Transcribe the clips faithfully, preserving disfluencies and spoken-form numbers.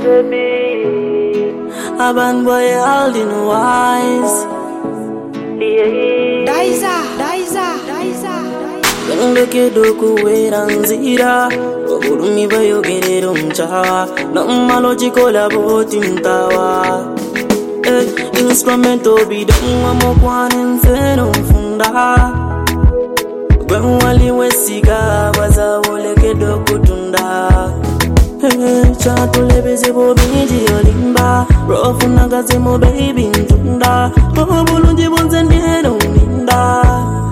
A band boy holding wise. Daiza, Daiza, Daiza. Yenge kidogo weranzira Ogurumi bayogerero mchawa Namalo chikola boti mtawa Eh, instrumento bidonwa mokwane nseno mfunda Gwenwali wesiga wazawole kidogo tunda Eh, chatule bizibo biji yolimba Rofu nagazi mo baby ntunda Obulunji bonze ndieno minda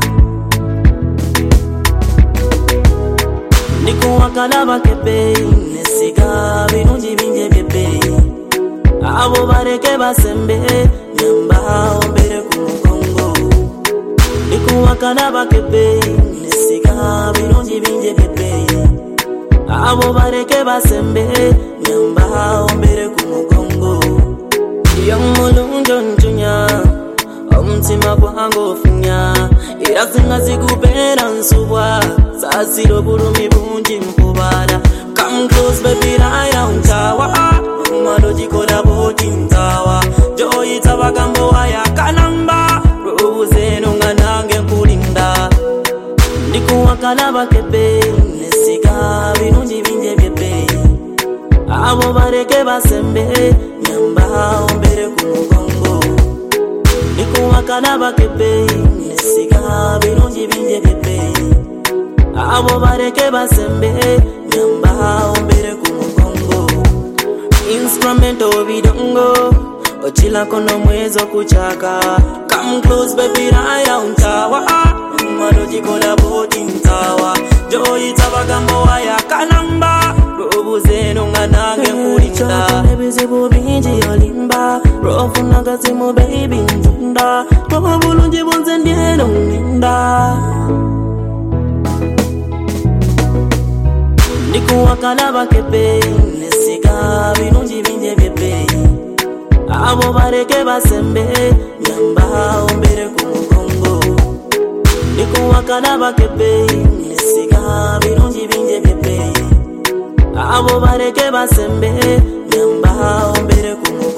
Niku wakalaba kepe Nesiga binunji binje bebe Abo bareke basembe Nyamba ombere kumukongo Niku wakalaba kepe Nesiga binunji binje bebe Abo bareke basembe Nyamba ombere kumukongo Young mulunjo ntunya Omtima kwango funya Irasinga zikupera nsubwa Sasiro bulumi bunji mpubala Come close baby raya untawa Umalo jikola boti ntawa Joyi tabagambo waya kanamba Robuze nunga nange kulinda Ndiku wakalaba kepe Nesiga binunji binje bebe Abo bareke basembe Nyamba ombere kumugongo Niku wakalaba kepe Nesiga binunji binje bebe Abo bareke basembe Nyamba ombere kumugongo Instrumento bidongo Ochila kono mwezo kuchaka Come close baby raya untawa Umalo jikola boti ntawa Joyi tabagambo waya kanamba Robuze nunga nange kulinda Bizibu binji yolimba Rofu nagazi mo baby ntunda Obulunji bonze ndieno minda Niku wakalaba kepe Nesiga binunji binje bebe Abo bareke basembe Nyamba ombere kumukongo Niku wakalaba kepe Nesiga binunji binje bebe Abo bareke basembe Nyamba ombere kumukongo